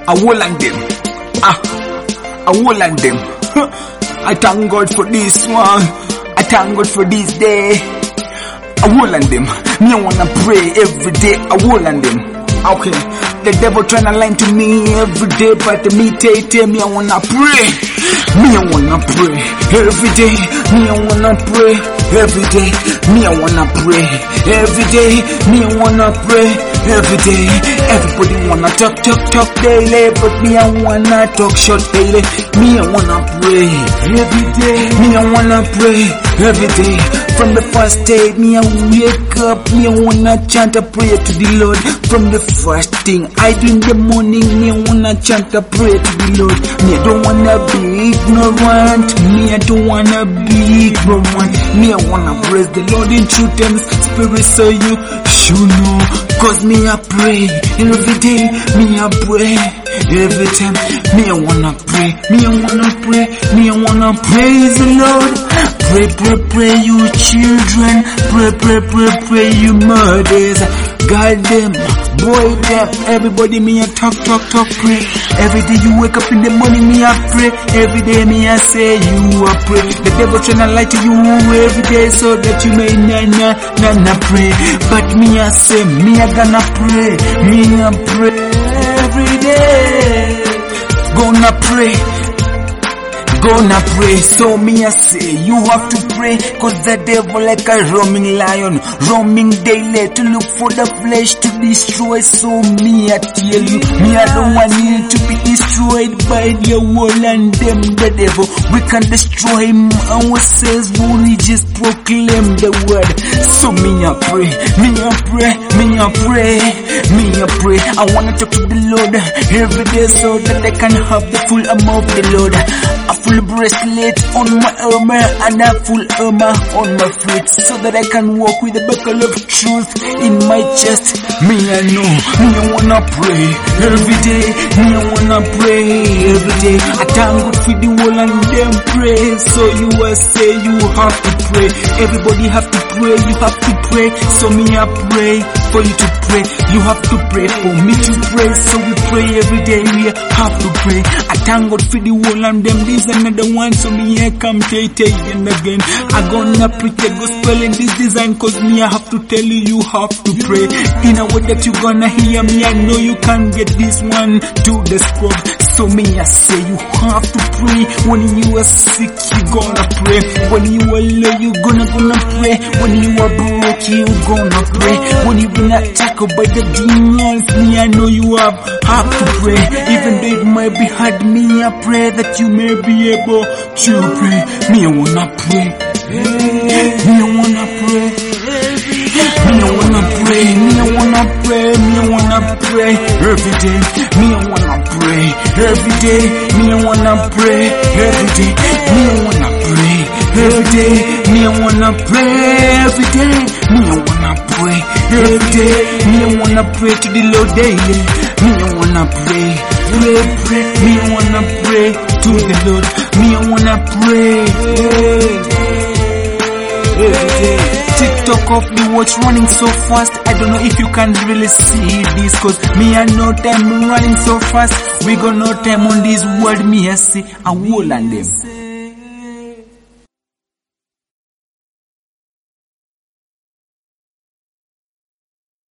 I will on them. I will on them. I thank God for this one. I thank God for this day. I will on them. Me I wanna pray every day. I will on them. Okay. The devil tryna lie to me every day, but me tell me I wanna pray. Me I wanna pray every day. Me I wanna pray every day. Me I wanna pray every day. Me I wanna pray every day. Everybody wanna talk daily, but me I wanna talk short daily. Me I wanna pray every day. Me I wanna pray every day. From the first day, me I wake up. Me I wanna chant a prayer to the Lord. From the first thing I do in the morning, me I wanna chant a prayer to the Lord. Me I don't wanna be ignorant. Me I don't wanna be ignorant. Me I wanna praise the Lord in truth and spirit, so you should know. Cause me I pray every day. Me I pray every time. Me I wanna pray. Me I wanna pray. Me I wanna praise the Lord. Pray you children. Pray you mothers. Guide them, boy them, everybody me a talk, pray. Every day you wake up in the morning, me a pray. Every day me a say you a pray. The devil tryna lie to you every day so that you may na pray. But me a say, me a gonna pray. Me a pray every day. Gonna pray. Gonna pray, so me I say you have to pray, cause the devil like a roaming lion, roaming daily to look for the flesh to destroy. So me I tell you, me I don't want you to be destroyed by the wall and them the devil. We can destroy him ourselves when we just proclaim the word. So me I pray, me I pray, me I pray, me I pray. I wanna talk to the Lord every day so that I can have the full armor of the Lord. A full bracelet on my armor and a full armor on my feet, so that I can walk with the buckle of truth in my chest. Me I know, me I wanna pray every day. Me I wanna pray every day. I thank God for the wall and them pray. So you will say you have to pray. Everybody have to pray. You have to pray. So me I pray for you to pray. You have to pray for me to pray. So we pray every day. We have to pray. I thank God for the wall and them. This another one, so me I come tell and again. I gonna preach the gospel in this design, cause me I have to tell you, you have to pray. In a way that you gonna hear me, I know you can get this one to the scrub. So me I say you have to pray. When you are sick, you gonna pray. When you are low, you gonna pray. When you are broke, you gonna pray. When you been attacked by the demons, me I know you have to pray. Even though it might be hard, me I pray that you may be able to pray. Me I wanna pray. Me I wanna pray. Me I wanna pray. Me I wanna pray. Me I wanna pray every day. Me I wanna pray every day. Me I wanna pray every day. Me I wanna pray every day. Me I wanna pray every day. Me I wanna pray every day. Me I wanna pray to the Lord daily. Me I wanna pray. Pray. Me I wanna pray to the Lord. Me I wanna pray every day. TikTok off the watch running so fast. I don't know if you can really see this, cause me I know time running so fast. We got no time on this world. Me I see a wall on them.